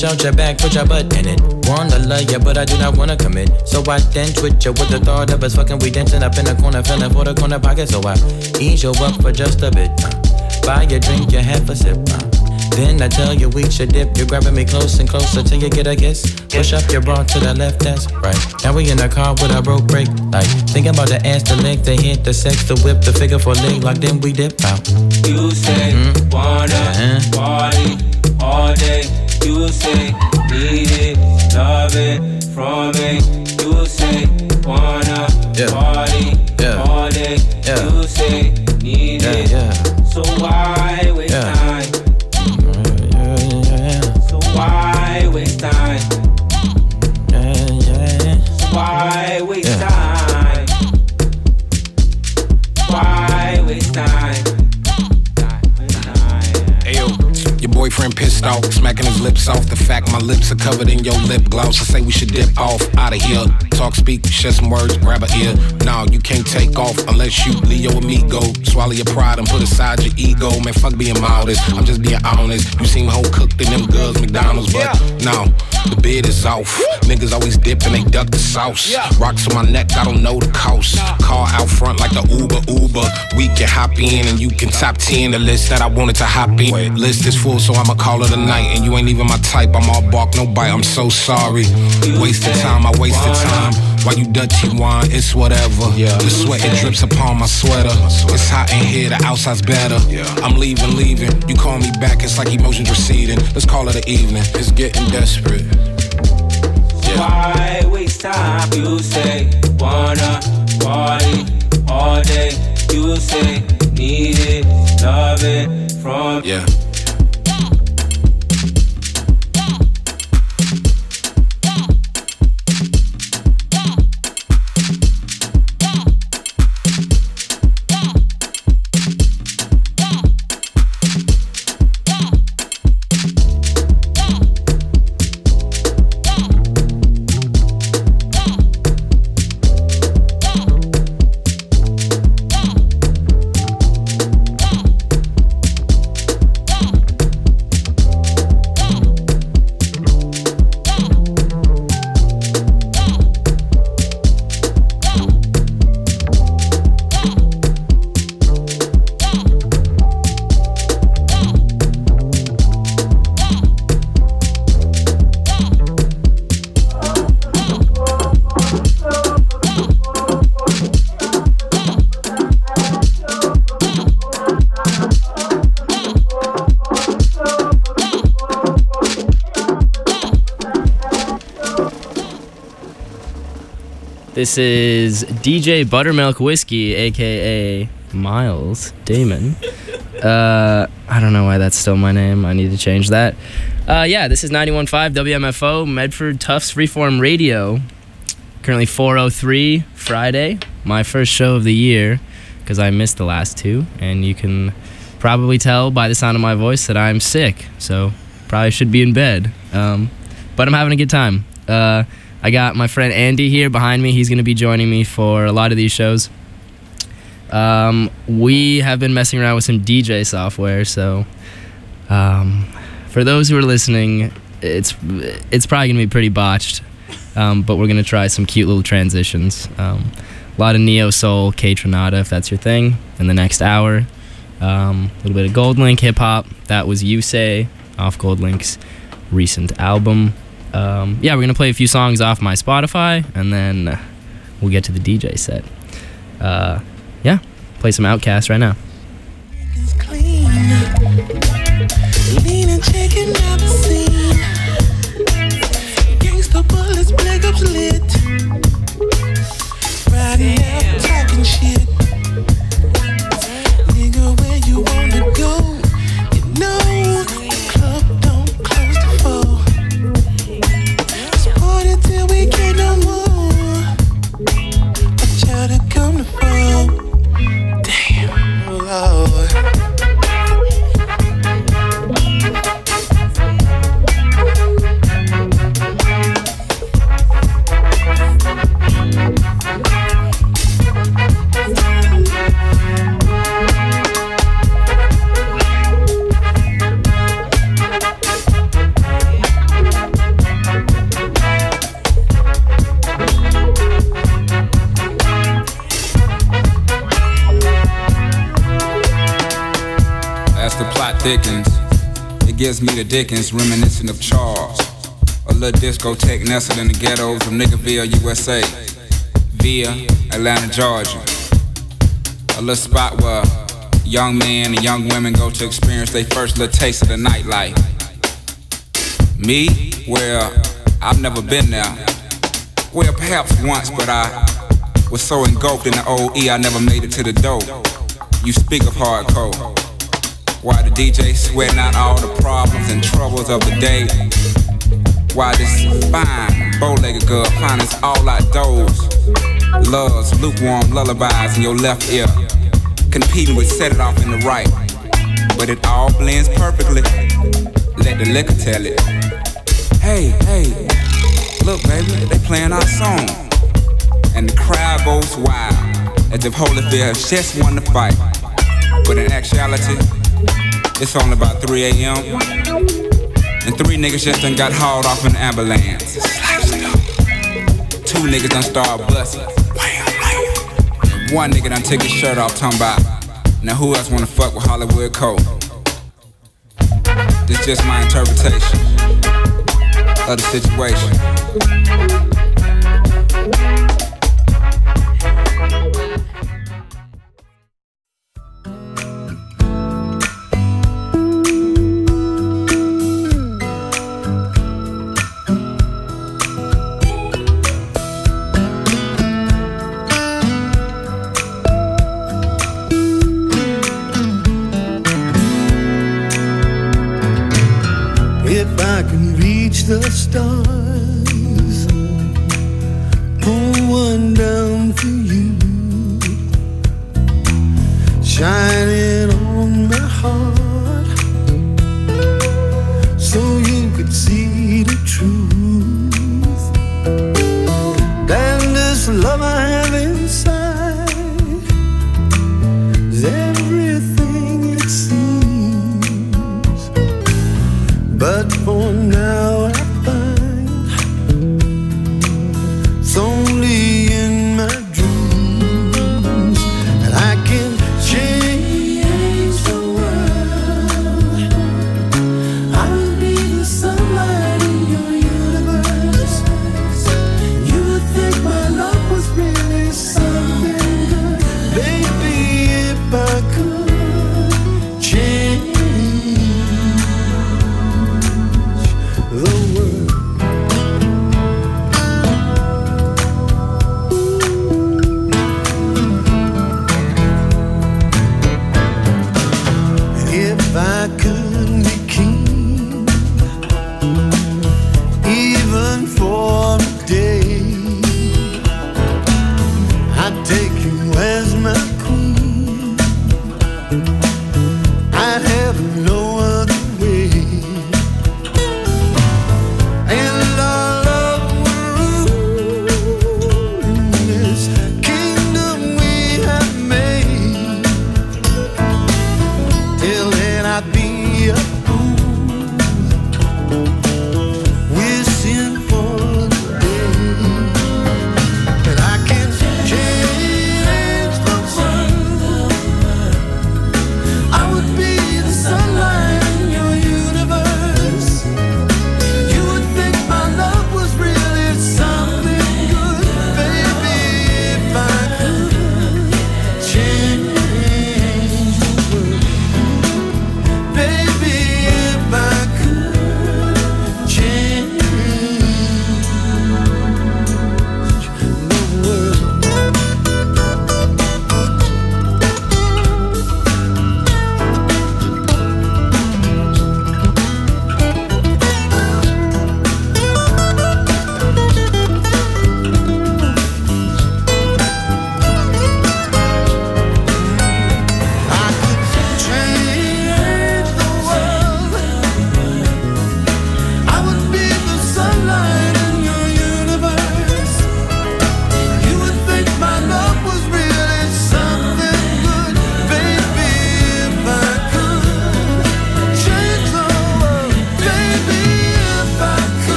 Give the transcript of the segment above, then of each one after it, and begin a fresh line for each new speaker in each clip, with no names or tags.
push out your back, put your butt in it. Wanna love you, but I do not wanna commit. So I dance with you with the thought of us fucking. We dancing up in the corner, feeling for the corner pocket. So I ease you up for just a bit. Buy your drink, you have a sip. Then I tell you we should dip. You're grabbing me close and closer till you get a kiss. Push up your bra to the left, that's right. Now we in the car with a broke brake light. Thinking about the ass, the leg, the hit, the sex, the whip, the figure for leg lock. Then we dip out.
You say wanna party all day. You say need it, love it from me. You say wanna party all day. You say need it. So why waste time? So why waste time? So why waste time? Why waste time?
Ayo, your boyfriend pissed off, smacking his lips off. The fact my lips are covered in your lip gloss. I say we should dip off, out of here. Talk, speak, share some words, grab a ear. Nah, you can't take off unless you Leo amigo. Swallow your pride and put aside your ego. Man, fuck being modest, I'm just being honest. You seem whole cooked in them girls, McDonald's, but no, the bid is off. Niggas always dip and they duck the sauce. Rocks on my neck, I don't know the cost. Car out front like the Uber. We can hop in and you can top 10 the list that I wanted to hop in. List is full, so I'ma call it a night. And you ain't even my type, I'm all bark, no bite. I'm so sorry. Wasted time, I wasted time. While you dirty wine, it's whatever. The sweat, it drips upon my sweater. It's hot in here, the outside's better. I'm leaving. You call me back, it's like emotions receding. Let's call it an evening, it's getting desperate.
Why waste time? You say wanna party all day. You say need it, love it from
This is DJ Buttermilk Whiskey, aka Miles Damon. I don't know why that's still my name. I need to change that. This is 91.5 WMFO, Medford Tufts Freeform Radio. Currently 4:03 Friday, my first show of the year, because I missed the last two, and you can probably tell by the sound of my voice that I'm sick, so probably should be in bed. But I'm having a good time. I got my friend Andy here behind me. He's going to be joining me for a lot of these shows. We have been messing around with some DJ software, so for those who are listening, it's probably going to be pretty botched, but we're going to try some cute little transitions. A lot of neo soul, K-Tronada, if that's your thing, in the next hour. A little bit of Goldlink hip-hop. That was You Say, off Goldlink's recent album. We're going to play a few songs off my Spotify, and then we'll get to the DJ set. Play some Outkast right now.
It's clean. Lean and chicken never seen. Gangsta bullets, black ups lit. Riding out, talking shit. Nigga, where you wanna go? You know the club don't close to 4. Let's party till we can't no more. I try to come to 4. Damn.
the plot thickens, it gives me the Dickens, reminiscent of Charles. A little discotheque nestled in the ghettos of Niggerville, USA, via Atlanta, Georgia. A little spot where young men and young women go to experience their first little taste of the nightlife. Me? Well, I've never been there. Well, perhaps once, but I was so engulfed in the old E, I never made it to the door. You speak of hardcore, while the DJ sweating out all the problems and troubles of the day, while this fine, bow-legged girl finds all outdoors, loves lukewarm lullabies in your left ear, competing with Set It Off in the right. But it all blends perfectly. Let the liquor tell it. Hey, look, baby, they playing our song, and the crowd goes wild, as if Holyfield has just won the fight. But in actuality, it's only about 3 a.m. and 3 niggas just done got hauled off in the ambulance. 2 niggas done started busting. And 1 nigga done took his shirt off, talking about, now who else wanna fuck with Hollywood Cole? This just my interpretation of the situation.
The stars, pull one down for you, shining on my heart, so you could see the truth. And this love I have inside is everything it seems, but for now
Sunlight.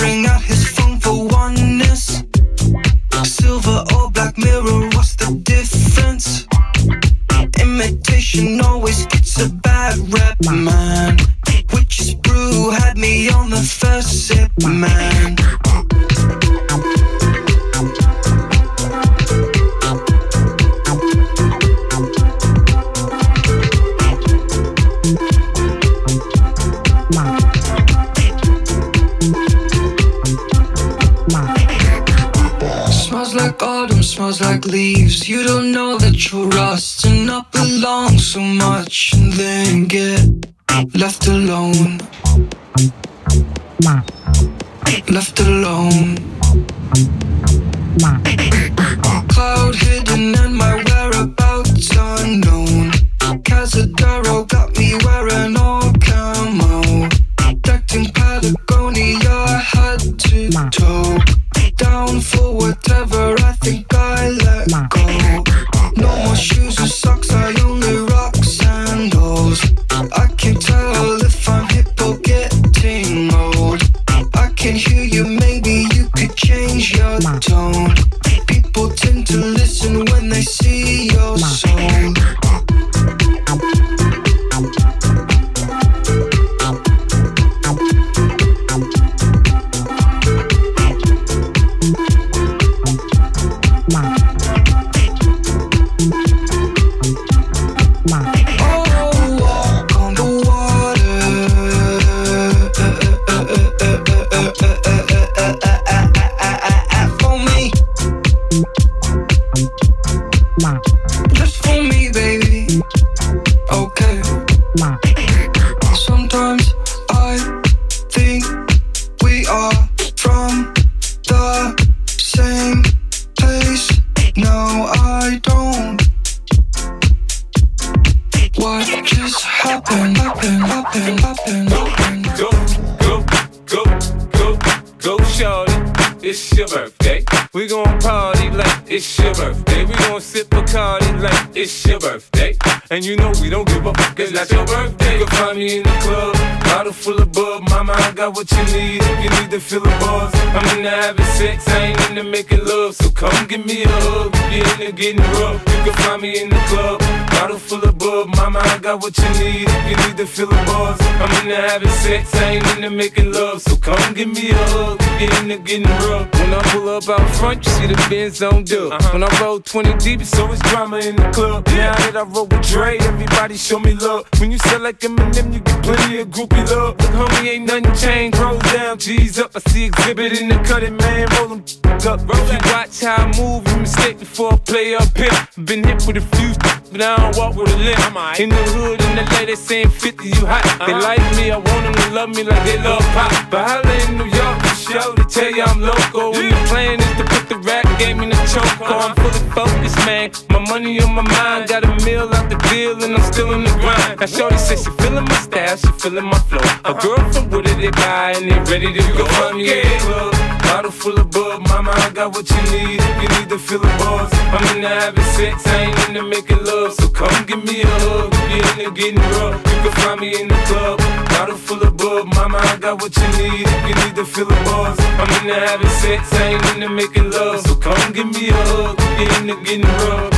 staring at his phone for oneness. Silver or black mirror, what's the difference? Imitation always gets a bad rep, man. Witch's brew had me on the first sip, man. Smells like autumn, smells like leaves. You don't know that you're rust and not belong so much, and then get left alone. Left alone. Cloud hidden and my whereabouts unknown. Cazadero got me wearing all camo. Decked in Patagonia, head to toe. Down for whatever, I think I let go. No more shoes or socks, I only rock sandals. I can tell if I'm hip or getting old. I can hear you, maybe you could change your tone. People tend to listen when they see your soul.
It's your birthday. We gon' party like it's your birthday. We gon' sip Bacardi like it's your birthday. And you know we don't give a fuck, it's not your birthday. You can find me in the club, bottle full of bub. Mama, I got what you need if you need to feel the buzz. I'm into having sex, I ain't into making love. So come give me a hug if you're into getting rough. You can find me in the club, bottle full of bub. Mama, I got what you need if you need to feel the buzz. I'm into having sex, I ain't into making love. So come give me a hug if you're into getting rough. When I pull up out front, you see the Benz on dub. When I roll 20 deep, it's always drama in the club. Now that I roll with Dre, everybody show me love. When you sell like Eminem, you get plenty of groupie love. Look, homie, ain't nothing changed. Roll down, G's up. I see exhibit in the cutting, man. Roll them up. If you watch how I move, you mistake before I play up here. Been hit with a few, but I don't walk with a limp. In the hood, in the lady saying 50, you hot. They like me, I want them to love me like they love pop. But holla in New York, for sure, they tell you I'm local. And the plan is to put the rap game in the choke. I'm fully focused, man. My money on my mind, got a meal out the deal, and I'm still in the grind. Now shorty says she feeling my style, she feeling my flow. A girl from Wooded, they buy, and they ready to go. Find me in the club, bottle full of bub. Mama, I got what you need if you need to feel the buzz. I'm into having sex, I ain't into making love. So come give me a hug if you're into getting rough. You can find me in the club, bottle full of bub. Mama, I got what you need if you need to feel the buzz. I'm into having sex, I ain't into making love. So come give me a hug if you're into getting rough.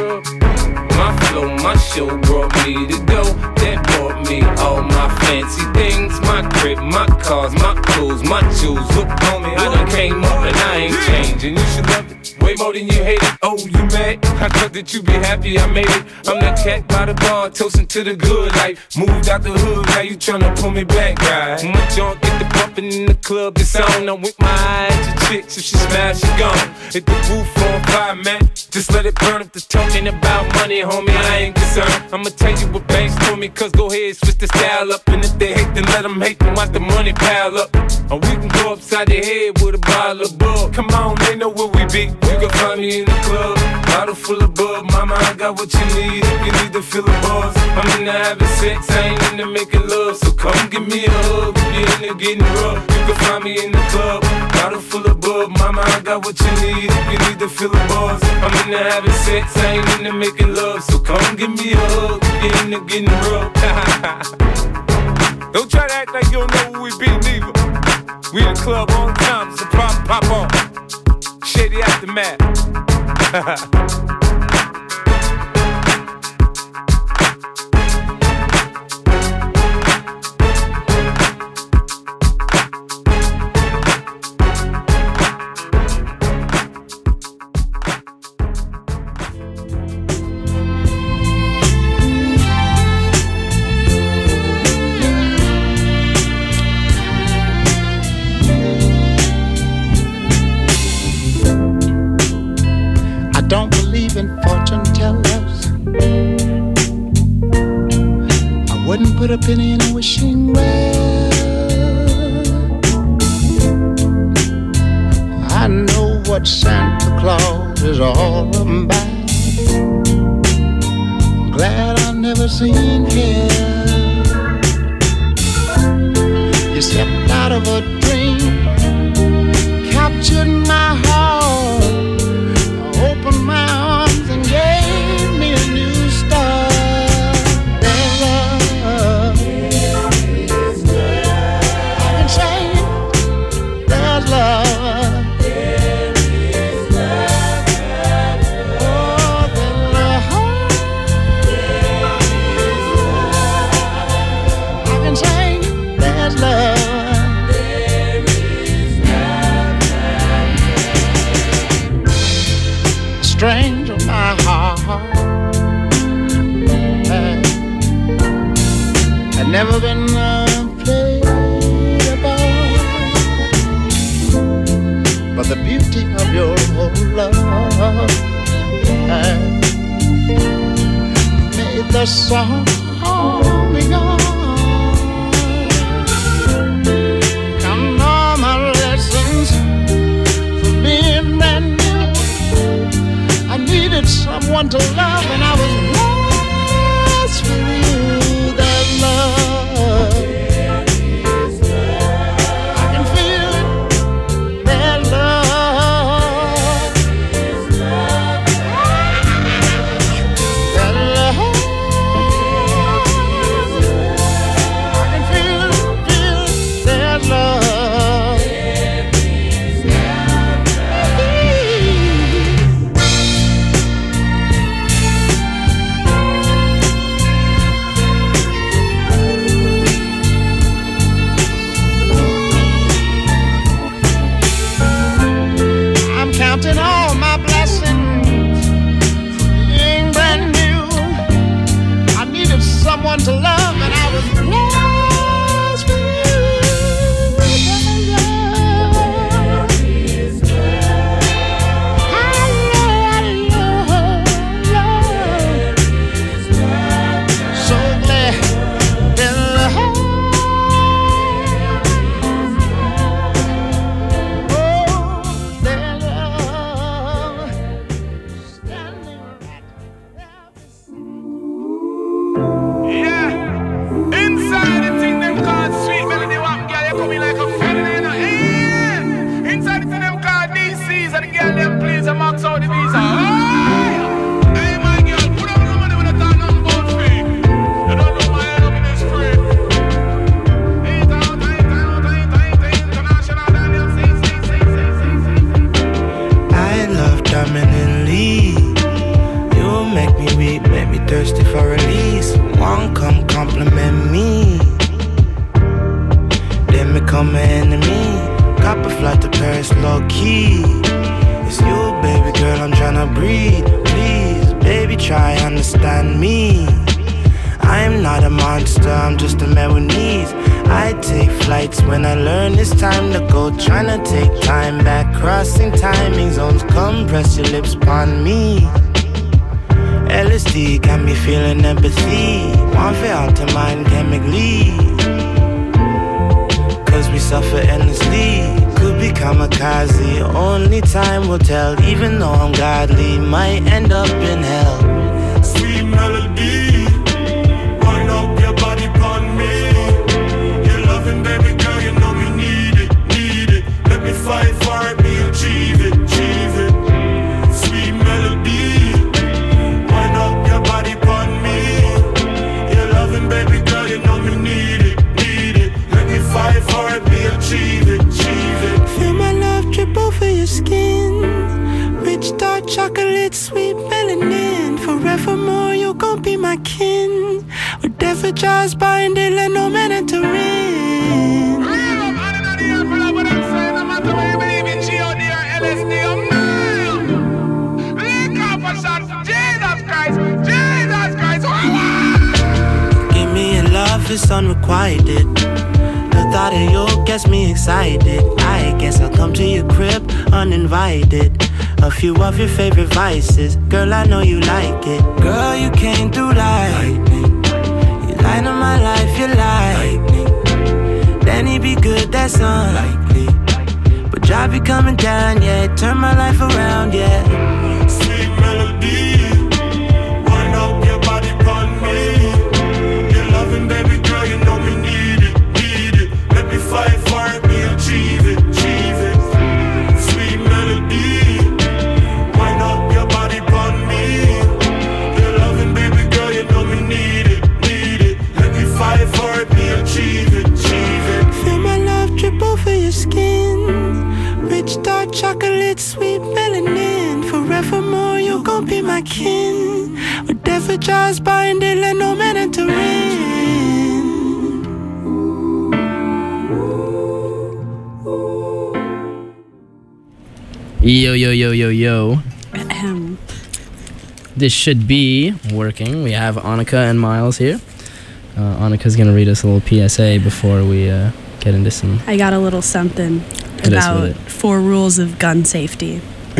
My flow, my show brought me to go. That brought me all my fancy things. My crib, my cars, my clothes, my shoes. Look, homie, I done came up and I ain't changing. You should love it way more than you hate it. Oh, you mad? I thought that you be happy I made it. I'm that cat by the bar, toasting to the good life. Moved out the hood, now you tryna pull me back, right? My junk get the bumping in the club, it's on. I'm with my eyes to chicks, if she smash, she gone. Hit the roof on fire, man. Just let it burn if the talking about money, homie, I ain't concerned. I'ma tell you what banks told me, cause go ahead, switch the style up. And if they hate, then let them hate, then watch the money pile up. Or we can go upside the head with a bottle of bug. Come on, they know where we be. You can find me in the club, bottle full of bub. Mama, I got what you need if you need to feel the buzz. I'm into having sex, I ain't into making love. So come give me a hug if you're into getting rough. You can find me in the club, bottle full of bub. Mama, I got what you need if you need to feel the buzz. I'm into having sex, I ain't into making love. So come give me a hug if you're into getting rough. Don't try to act like you don't know who we be, neither.
We in the club all the time, it's a pop on. Shady Aftermath.
In fortune tellers, I wouldn't put a penny in a wishing well. I know what Santa Claus is all about. I'm glad I never seen him. You stepped out of a dream, captured my heart, opened my arms and gave me a new start. There's love. I can say there's love. Oh, there's love. I can say there's love. Strange of my heart had never been played about, but the beauty of your love made the song begun. Come on, my lessons from being brand new. I needed someone to love, and I was lost for you. There's love. I can feel it. There's love. There's love. I can feel it. There's love. Counting all my blessings, being brand new. I needed someone to love, and I was lost for you. So glad that love.
Thirsty for release, one come compliment me, then become an enemy. Cop a flight to Paris low key. It's you, baby girl, I'm tryna breathe. Please, baby, try understand me. I'm not a monster, I'm just a man with needs. I take flights when I learn it's time to go. Tryna take time back, crossing timing zones. Come press your lips upon me. LSD got me feeling empathy. One for out to mind chemically, cause we suffer endlessly. Could be kamikaze, only time will tell. Even though I'm godly, might end up in hell.
Sweet melody, wind up your body upon me. Your loving, baby girl, you know me need it, need it. Let me fight for it, me achieve it, achieve it. Sweet melody, wind up your body upon me. Your loving, baby girl, you know me need it, need it. Let me fight for it, me achieve it, achieve it.
chocolate, sweet melanin. Forevermore, you gon' be my kin. Whatever jaws binding, let no man enter in. Give me a love, it's unrequited. The thought of you gets me excited. I guess I'll come to your crib uninvited. A few of your favorite vices, girl, I know you like it. Girl, you came through lightning. You light up my life, you lightning. Then it be good, that's unlikely. But job be coming down, yeah, turn my life around, yeah.
Sweet melody, wind up your body upon me. Your loving, baby girl, you know me need it, need it. Let me fight for it, me achieve it, achieve it. Sweet melody, wind up your body upon me. Your loving, baby girl, you know me need it, need it. Let me fight for it, me achieve it, achieve it.
Feel my love drip over your skin. Rich dark chocolate, sweet melanin. Forevermore, you gon' be my kin. Whatever jaws binding, let no man enter in.
Yo, yo, yo, yo, yo. This should be working. We have Annika and Miles here. Annika's going to read us a little PSA before we get into some...
I got a little something about 4 rules of gun safety.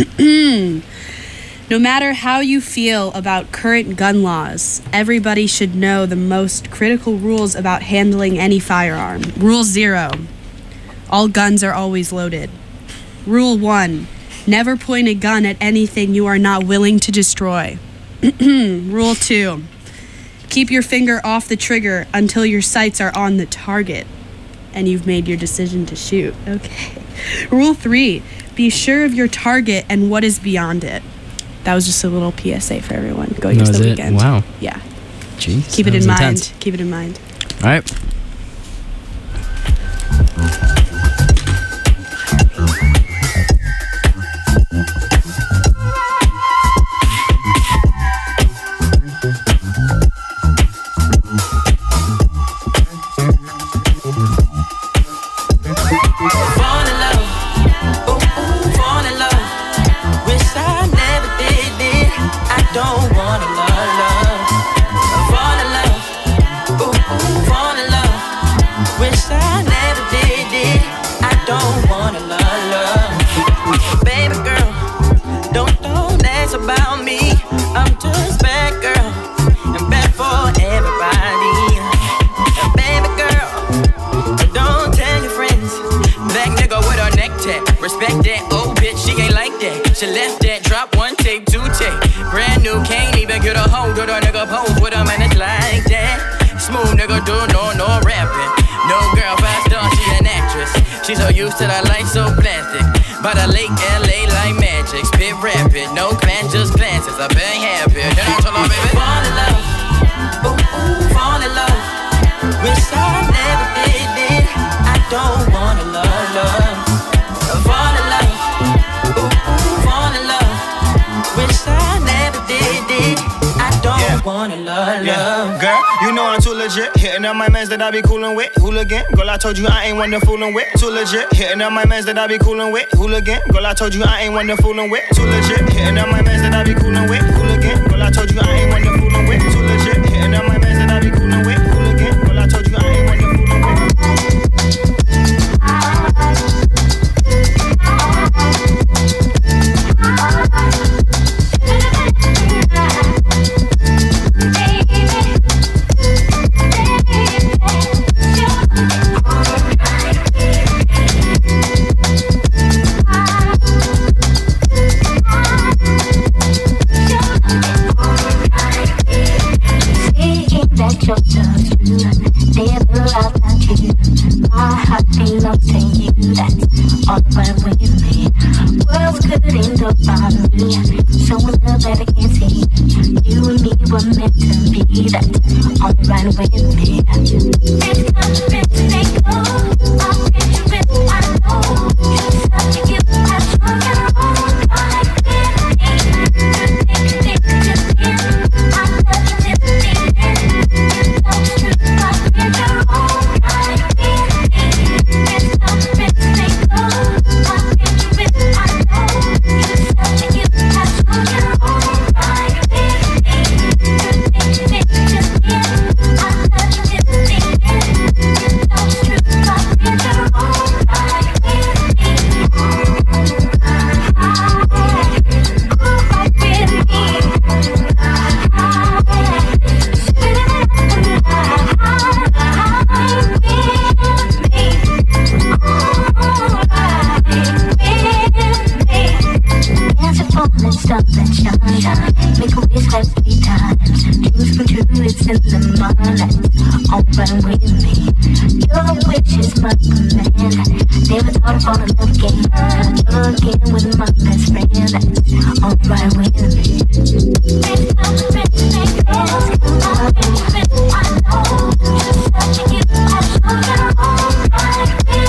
No matter how you feel about current gun laws, everybody should know the most critical rules about handling any firearm. Rule 0. All guns are always loaded. Rule 1. Never point a gun at anything you are not willing to destroy. Rule 2. Keep your finger off the trigger until your sights are on the target and you've made your decision to shoot. Okay. Rule 3. Be sure of your target and what is beyond it. That was just a little PSA for everyone going into the weekend.
Wow.
Yeah.
Jeez.
Keep it in mind.
Intense.
Keep it in mind.
All right.
She left that, drop 1 tape, 2 tape. Brand new, can't even get a hold of a nigga pose with a man that's like that. Smooth nigga do no rapping. No girl, 5-star, she an actress. She's so used to the life so plastic. By the lake, LA like magic. Spit rapid, no glance, just glances. I've been happy. Then I told her, baby, fall in love. Ooh, ooh, fall in love. Wish I never did it. I don't wanna love. Fall in love. Wish I never did it. I don't wanna love.
Girl, you know I'm too legit. Hitting up my mans that I be coolin' with. Hooligan, girl, I told you I ain't one to foolin' with. Too legit. Hitting up my mans that I be coolin' with. Hooligan, girl, I told you I ain't one to foolin' with. Too legit. Hitting up my mans that I be coolin' with. Hooligan, girl, I told you I ain't one to foolin' with. Too legit. Hitting up my mans that I be coolin' with. Hooligan, girl, I told you I ain't one to foolin' with.
I'm gonna look in with my best friend. That's alright with me. Next time the friends make plans, my best friend, I know. Just touching you, I'll show you're alright with me.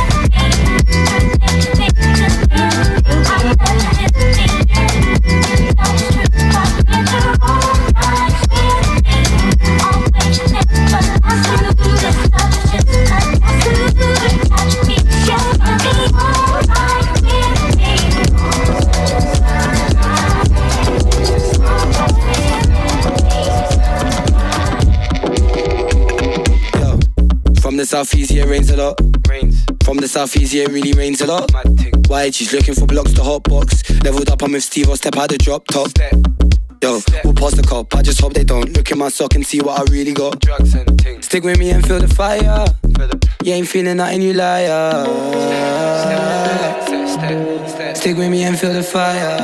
From the southeast, yeah, it rains a lot. From the southeast, yeah, it really rains a lot. Why? She's looking for blocks to hot box. Leveled up, I'm with Steve, I'll step out the drop top. Yo, we'll pass the cop, I just hope they don't look in my sock and see what I really got. Stick with me and feel the fire. You ain't feeling nothing, you liar. Stick with me and feel the fire.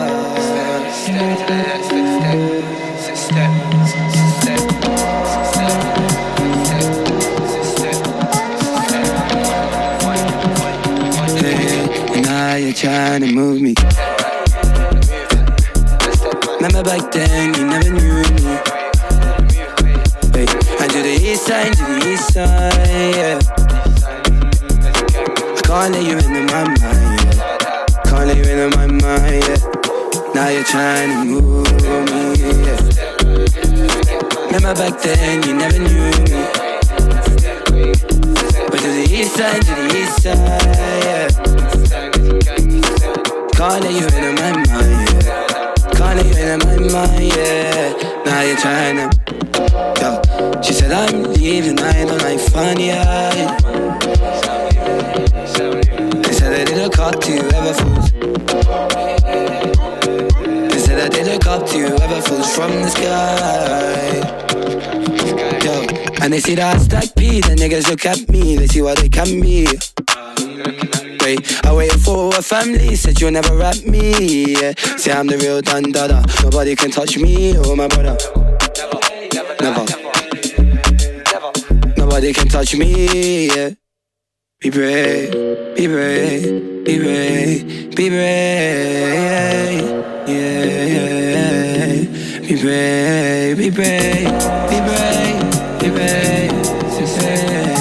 Now you're trying to move me. Remember back then, you never knew me. Hey, and to the east side, yeah. I can't let you into my mind, yeah. Can't let you into my mind, yeah. Now you're trying to move me, yeah. Remember back then, you never knew me. But to the east side, yeah. Can't let you into my mind, yeah. Can't let you into my mind, yeah. Now you're trying to, yo. She said I'm leaving, I don't like fun, yeah. They said I did look up to you, ever fools. They said I did look up to you, ever fools from the sky. Yo, and they see that I stack P, the niggas look at me, they see what they can be. I waited for a family, said you'll never rap me, yeah. Say I'm the real Dundada, nobody can touch me or my brother. Never. Nobody can touch me, yeah. Be brave, be brave, be brave, be brave, yeah. Be brave, be brave, be brave, be brave, be brave.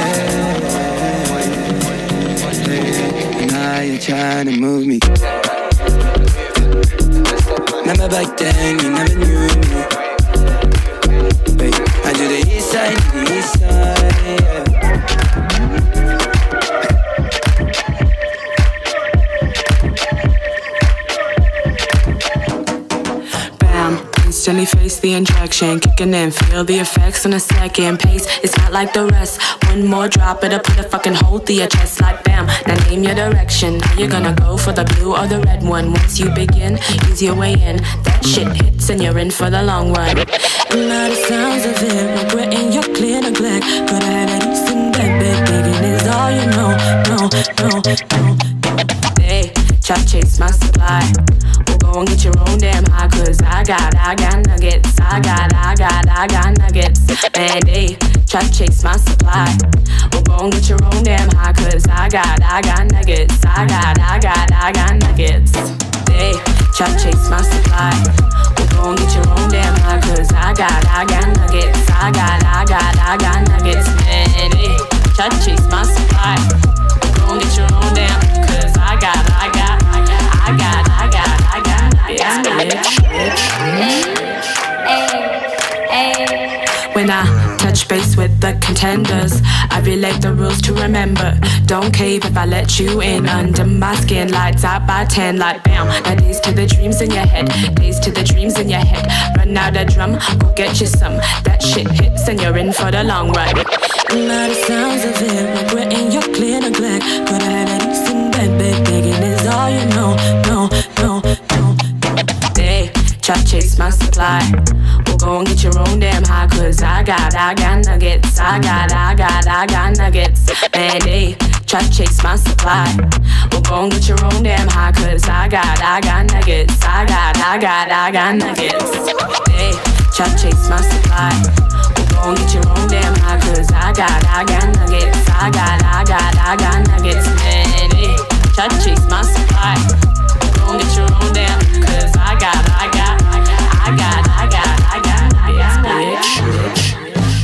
You're trying to move me. Remember back then, you never knew me. Hey, I do the east side, yeah.
Instantly face the injection, kicking in, feel the effects on a second pace. It's not like the rest. One more drop, it'll put a fucking hole through your chest like bam. Now name your direction. Are you gonna go for the blue or the red one? Once you begin, ease your way in. That shit hits and you're in for the long run. And now the sounds of it, regretting your clear neglect. Could I have a decent bed, digging is all you know. No. Hey, try to chase my supply. Go and get your own damn high, cause I got nuggets. I got nuggets. Man, they try to chase my supply. Well, go and get your own damn high, cause I got nuggets. I got nuggets. They try to chase my supply. Well, go and get your own damn high, cause I got nuggets. I got nuggets. Man, they try to chase my supply. Well, go and get your own damn, cause I got When I touch base with the contenders, I relate the rules to remember. Don't cave if I let you in. Under my skin, lights out by 10 like bam. Now days to the dreams in your head, days to the dreams in your head. Run out a drum, go get you some. That shit hits and you're in for the long run. Now the sounds of it, regretting your clear neglect. Could I have a decent bed, begging is all you know. No. They try to chase my supply. Well, go and get your own damn high, cause I got nuggets. I got nuggets. Man, they try to chase my supply. Well, go and get your own damn high, cause I got nuggets. I got nuggets. They try to chase my supply. Well, go and get your own damn high, cause I got nuggets. I got nuggets. Man, they try to chase my supply. Don't get your own damn, cause I got bitch.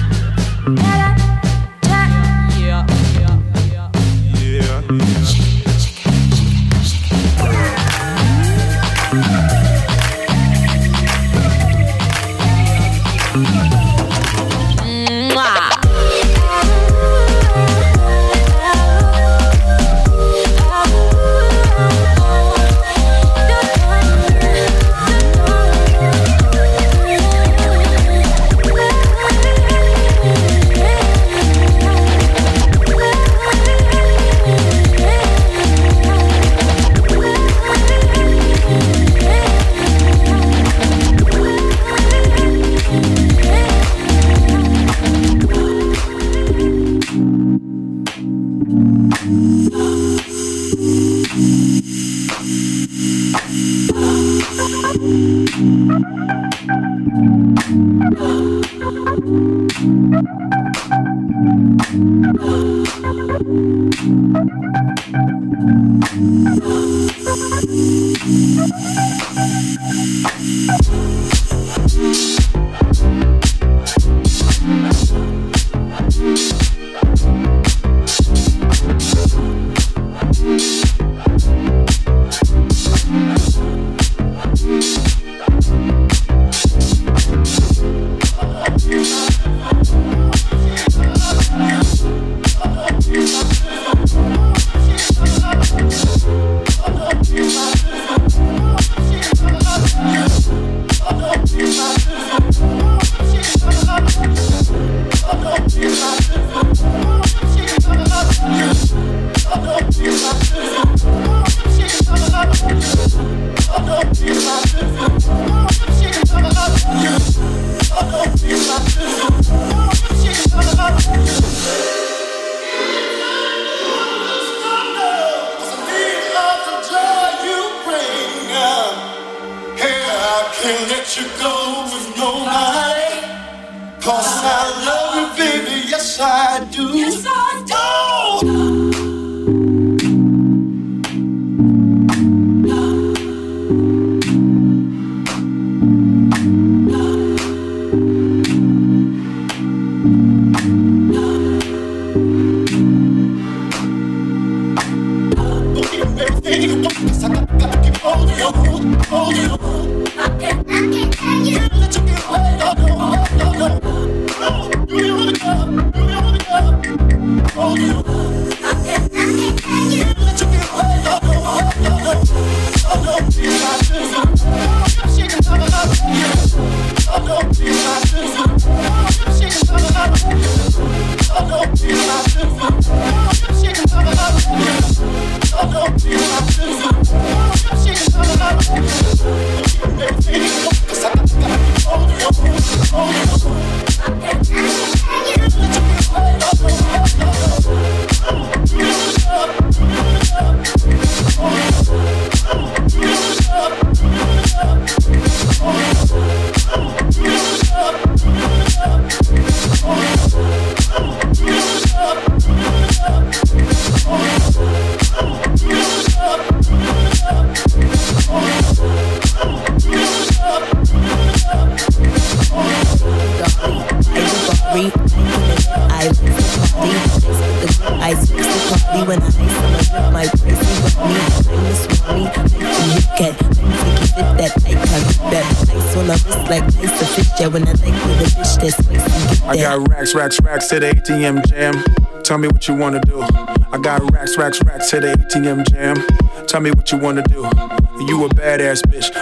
I got racks to the ATM jam. Tell me what you wanna do. I got racks to the ATM jam. Tell me what you wanna do. You a badass bitch.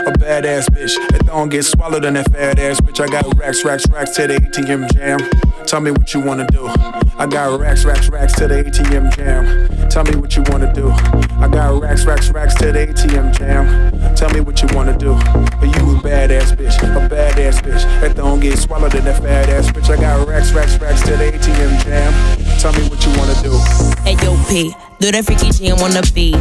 That don't get swallowed in that fat ass bitch. I got racks to the ATM jam. Tell me what you wanna do. I got racks to the ATM jam. Tell me what you wanna do. I got racks to the ATM jam. Tell me what you wanna do. You a badass bitch. That don't get swallowed in that fat ass bitch. I got racks to the ATM jam. Tell me what you wanna do.
Hey yo P, do that freaky jam on the beat. Is you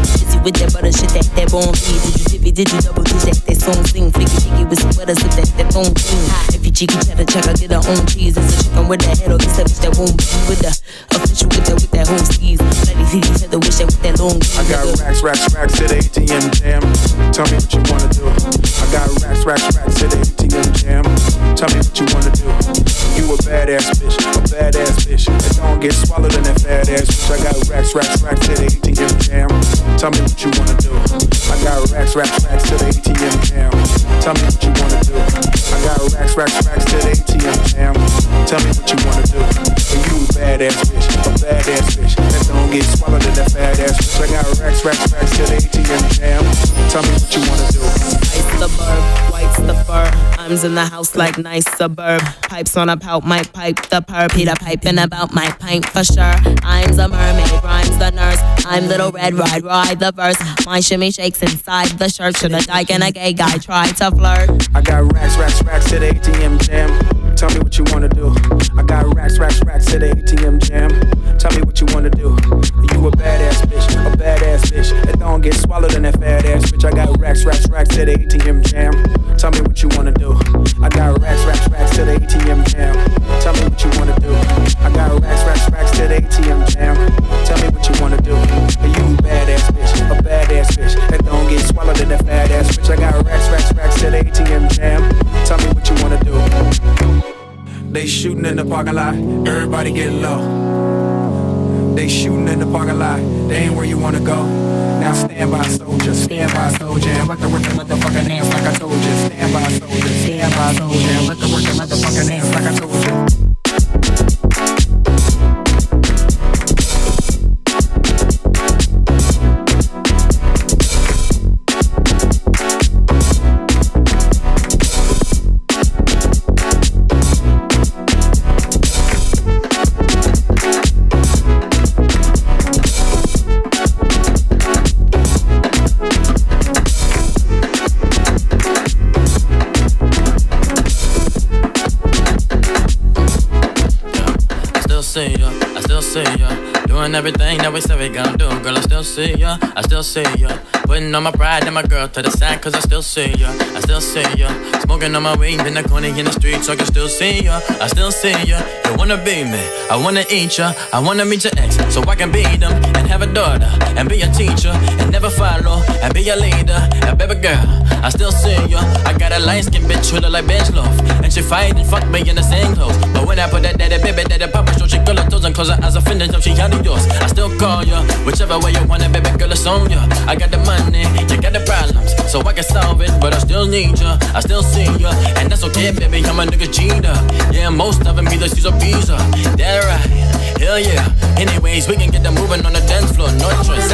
with that butter shit, that bone feed. Did you dippy, did you double did that song sing? Flicky with some butter, sip that bone clean. If you cheeky cheddar check, I get her own cheese. It's a chicken with that head or this bitch that won't be with the official with that whole skis. Bloody feet each other, wish that with that long.
I got racks to the ATM jam. Tell me what you wanna do. I got racks to the ATM jam. Tell me what you wanna do. You a badass bitch. That don't get swallowed in that fat ass bitch. I got racks to the ATM jam. Tell me what you wanna do. I got racks to the ATM jam. Tell me what you wanna do. I got racks to the ATM jam. Tell me what you wanna do. And you a badass bitch. That don't get swallowed in that fat ass bitch. I got racks to the ATM jam. Tell me what you wanna do.
Ice the burb, white's the fur. I'm in the house like nice suburb. Pipes on a pout, my pipe the perp. Peter piping about my pint for sure. I'm the mermaid, rhymes the nurse. I'm little red, ride the verse. My shimmy shakes inside the shirt. Should a dyke and a gay guy try to flirt?
I got racks to the ATM jam. Tell me what you wanna do. I got racks to the ATM jam. Tell me what you wanna do. You a badass bitch. That don't get swallowed in that fat ass bitch. I got racks to the ATM jam. Tell me what you wanna do. I got racks to the ATM jam. Tell me what you wanna do. I got racks to the ATM jam. Tell me what you wanna do. You a badass bitch. That don't get swallowed in that fat ass bitch. I got racks to the ATM jam. Tell me what you wanna do. They shooting in the parking lot, everybody get low. They shooting in the parking lot, they ain't where you wanna go. Now stand by soldier, and let the work the motherfucking ass like I told you. Stand by soldier, and let the work the motherfucking ass like I told you.
Doing everything that we said we gon' do. Girl, I still see ya, Putting on my pride and my girl to the side, cause I still see ya, Smoking on my weed in the corner in the street, so I can still see ya, You wanna be me, I wanna eat ya, I wanna meet your ex, so I can beat them, and have a daughter, and be a teacher, and never follow, and be a leader, and baby girl, I still see ya. I got a light-skinned bitch who look like bench loaf, and she fight and fuck me in the same clothes. But when I put that daddy baby, daddy papa show, she girl her toes and close her eyes offended, so she out of yours. I still call ya, whichever way you want it, baby girl, it's on ya. I got the money, you got the problems, so I can solve it, but I still need ya, I still see ya, and that's okay, baby, I'm a nigga cheater. Yeah, most of them either Caesar Pizza, that right, hell yeah. Anyways, we can get them moving on the dance floor, no choice.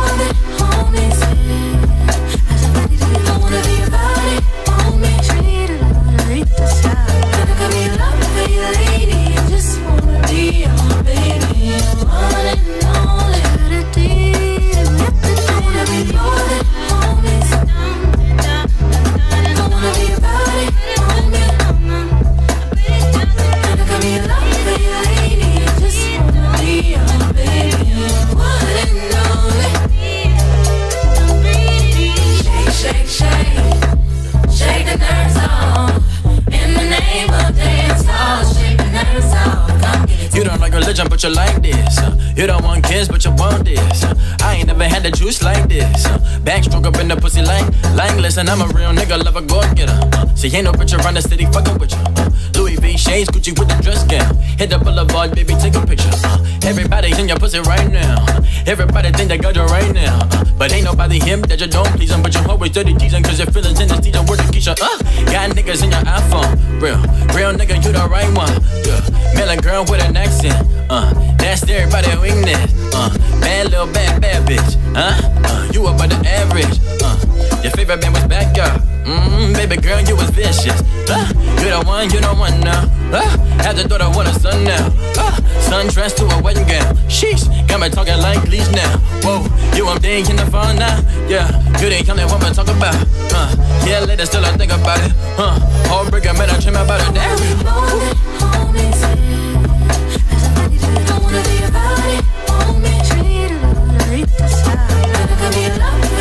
I wanna be about it, hold me, treat it like the sky. Gonna come in love for you, lady. I just wanna be your baby, one and only. I wanna be more than homies. I wanna be about it, hold me. Gonna come in love for you, lady. I just wanna be your baby, one and only. Shake, shake the nerves off. In the name of dance hall, shake the nerves off. Come get it.
You don't like religion, but you like this. You don't want kids, but you want this. I ain't never had the juice like this. Backstroke up in the pussy like listen, I'm a real nigga, love a go-getter. See, ain't no picture around the city fucking with you. Louis V shades, Gucci with the dress gown. Hit the boulevard, baby, take a picture. Everybody in your pussy right now. Everybody think they got you right now. But ain't nobody him that you don't please them. But you always dirty teasing, cause your feelings in the teacher word of Keisha. Got niggas in your iPhone. Real nigga, you the right one. Yeah. Melon girl with an accent. That's everybody weakness. Bad little bad bitch. You up by the average. Your favorite band was Backyard. Baby girl, you was vicious. You the one now. Have the daughter want a son now. Sundress to a wedding gown. Sheesh, got me talking like please now. Whoa, you I'm there in the phone now. Yeah, you the only one we talk about. Yeah, later still I think about it. Heartbreak, I made a dream about it. Damn.
I wanna be about it, hold me, treat it like the sky. Gonna come in love.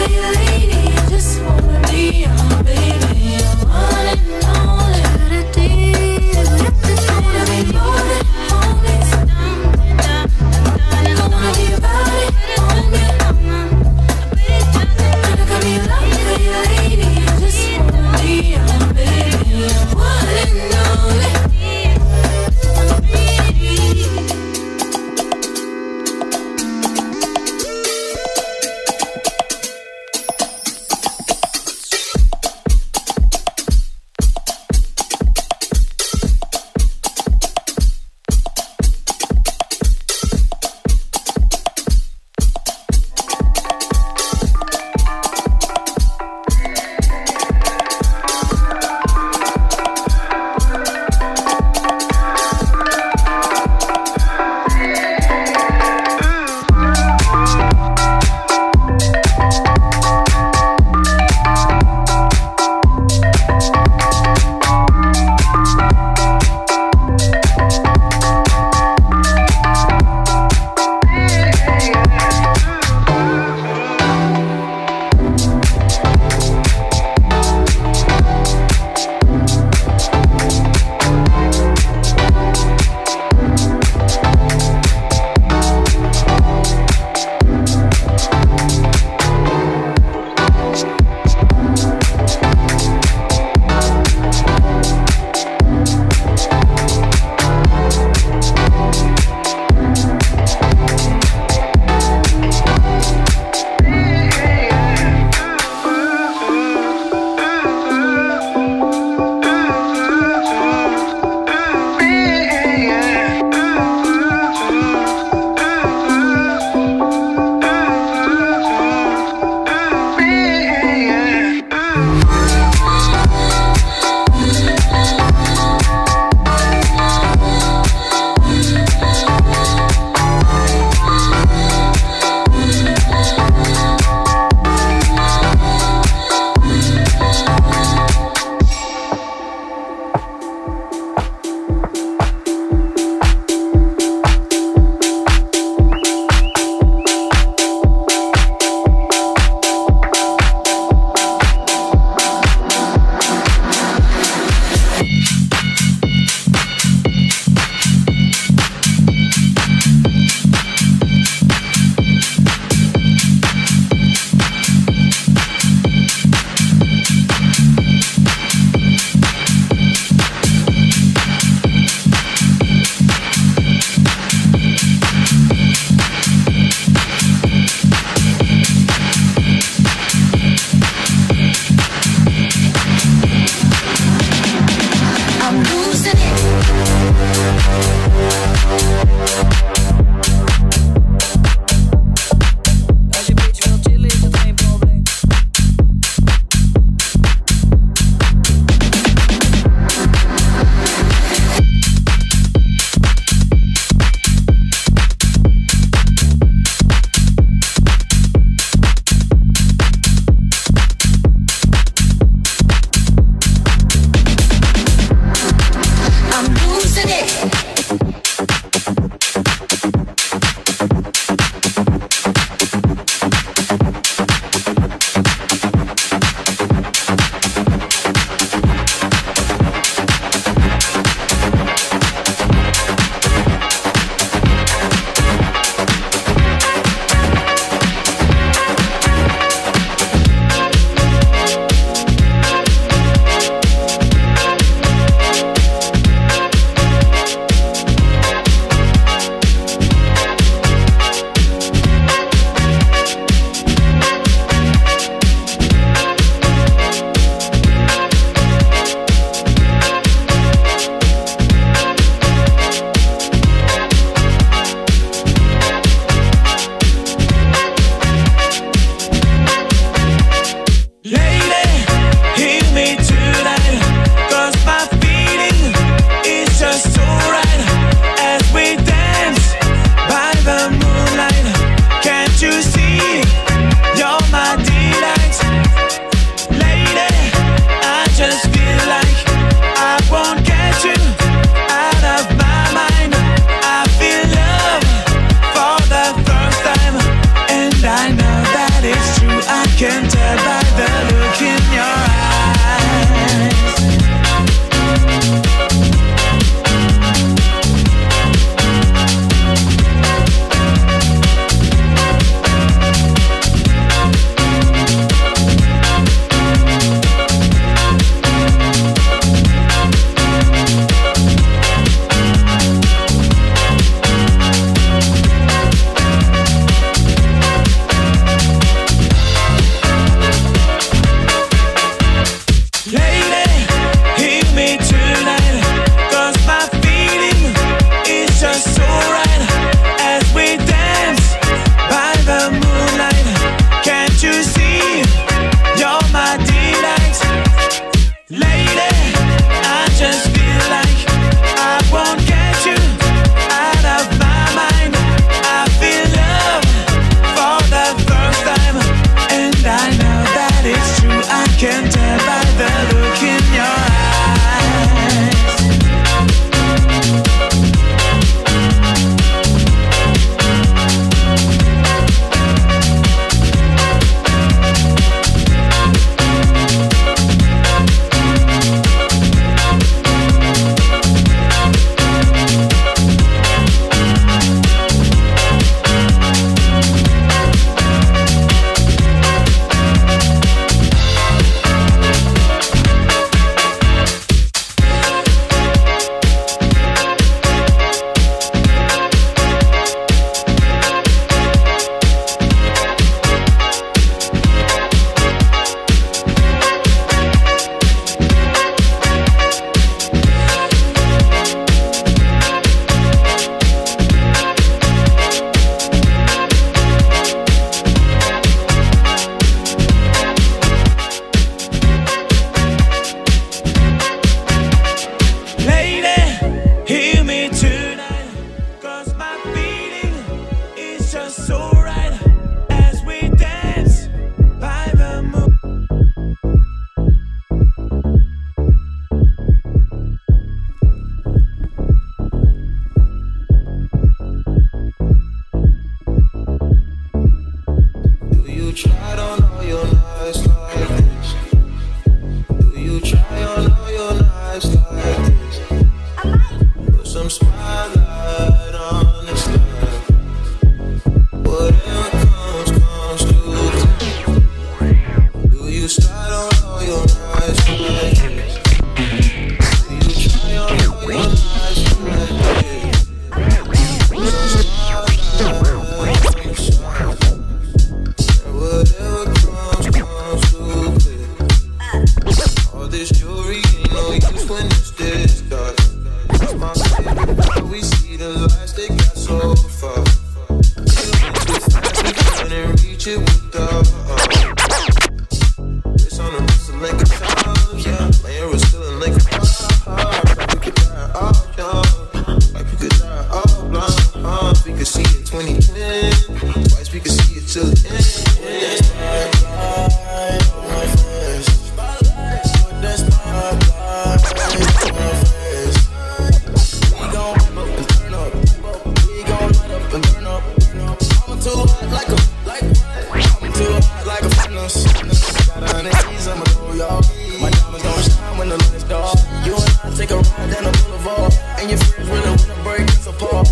sinners. Got on the keys, I'ma throw y'all. My diamonds don't shine when the lights dark. You and I take a ride down the boulevard, and your friends really wanna break us apart.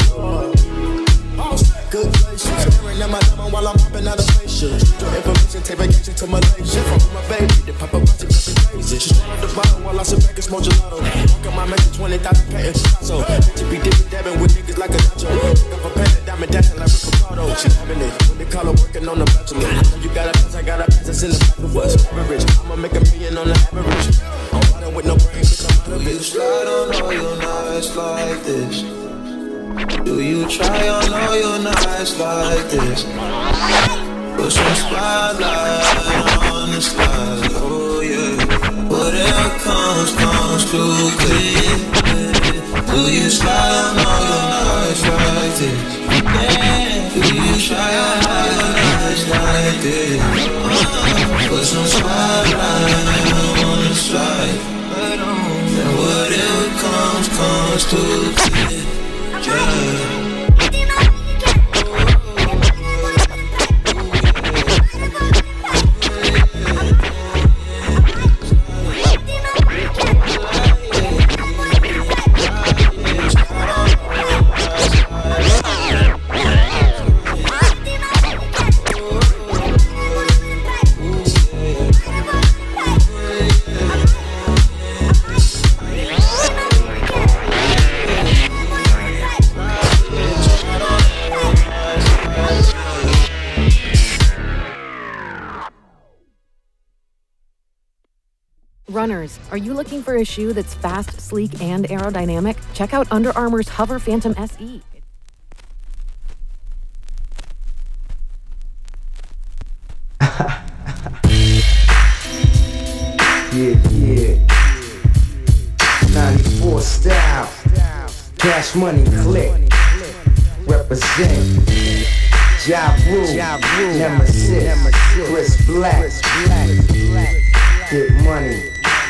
Good gracious, staring at my diamond while I'm hopping out of spaceship. Your information, take vacation to Malaysia. From my baby, the paparazzi got me crazy. She swallowed the bottle while I sit back and smoke gelato. Walk on my mansion, 20,000 patent Picasso. Bitch, you be dipping, dabbing with niggas like a nacho. Pick up a pen and diamond dancing like Rick Ricardo. She having it when they call her working on the bachelor. You got a pass, I got a pass, it's in the back of what's average. I'ma make $1 million on the average. I'm riding with no brain, bitch, I'm out of it.
You slide on all your nights like this. Do you try on all your nights like this? Put some spotlight on the slide, oh yeah. Whatever comes too quick. Do you slide on all your nights like this? Do you try on all your nights like this? Put some spotlight on the slide. And whatever comes too quick. Yeah.
Runners, are you looking for a shoe that's fast, sleek, and aerodynamic? Check out Under Armour's Hover Phantom SE.
Yeah. 94 style. Cash Money Click. Represent. Ja Rule. Nemesis. Chris Black. Get money.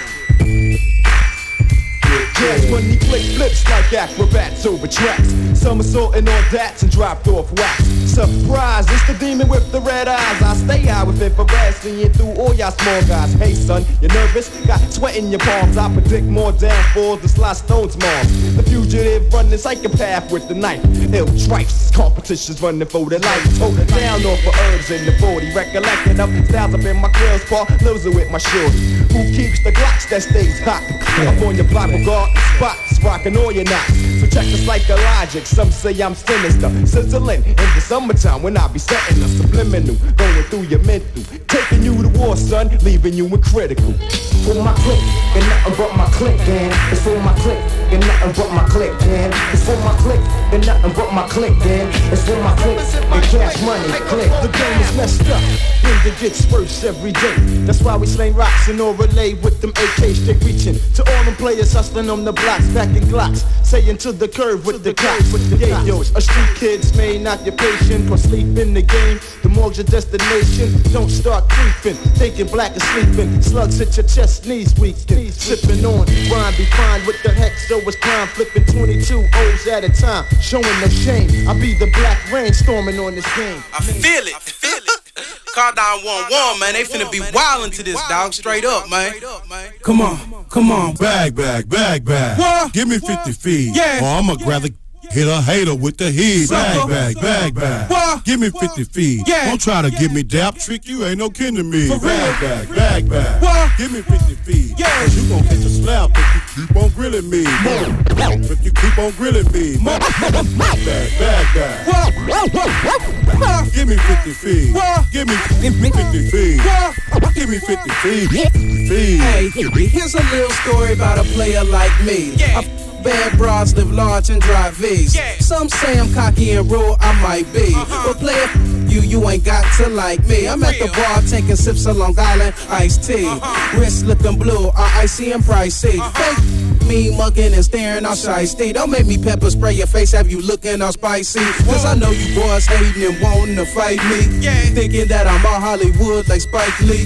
Cash Money Click flips like acrobats over tracks. Somersaulting on dats and dropped off wax. Surprise, it's the demon with the red eyes. I stay high with infrared, seeing through all y'all small guys. Hey son, you nervous? Got sweat in your palms. I predict more downfalls than Sly Stone's moms. The fugitive running psychopath with the knife. Ill tripes, competitions running for the life. Hold it down off for herbs in the 40. Recollecting up styles up in my girl's paw. Losing with my shorty. Who keeps the Glocks that stays hot? Up on your block with guard spots, rocking all your knots. So check the psychologic. Some say I'm sinister, sizzling in the summertime when I be setting a subliminal, going through your mental, taking you to war, son, leaving you in critical.
For my click, and nothing but my click, man. It's for my click, and nothing but my click, man. It's for my click, and nothing but my click, man. It's for my click, and Cash Money click.
The game is messed up, Linda gets first every day. That's why we slang rocks and all relay with them AKs. They reaching to all them players hustling on the blocks, packing Glocks, saying to the curve with the cops. Yeah, yo, a street kid's main occupation, or sleep in the game. The morgue's your destination. Don't start creeping, thinking black is sleeping. Slugs hit your chest, knees weaken. Sipping on, rhyme be fine with the hex, so it's crime. Flipping 22 O's at a time, showing no shame. I be the black rain storming on this game.
I feel it. Call 911, man. They finna be wildin' to this, dog. Straight up, man.
Come on, bag. What? Give me 50 feet. Yeah. Or I'ma rather hit a hater with the heat. Bag.
What?
Give me 50 feet.
Yeah.
Don't try to give me dap trick, you ain't no kin to me.
For real?
Bag.
What?
Give me 50 feet.
Yeah.
Cause you gon' catch a slap if you keep on grilling me. If you keep on grilling me. Bag.
What?
Give me 50 feet.
What?
Give me 50 feet.
What?
Give me 50 feet.
Hey, here's a little story about a player like me. Yeah. Bad bras live large and drive V's. Yeah. Some say I'm cocky and rude, I might be. But player, you ain't got to like me. I'm at the bar taking sips of Long Island iced tea. Wrist looking blue, icy and pricey. Fake me mugging and staring all shiesty. Don't make me pepper spray your face, have you looking all spicy. Cause I know you boys hating and wanting to fight me. Thinking that I'm all Hollywood like Spike Lee.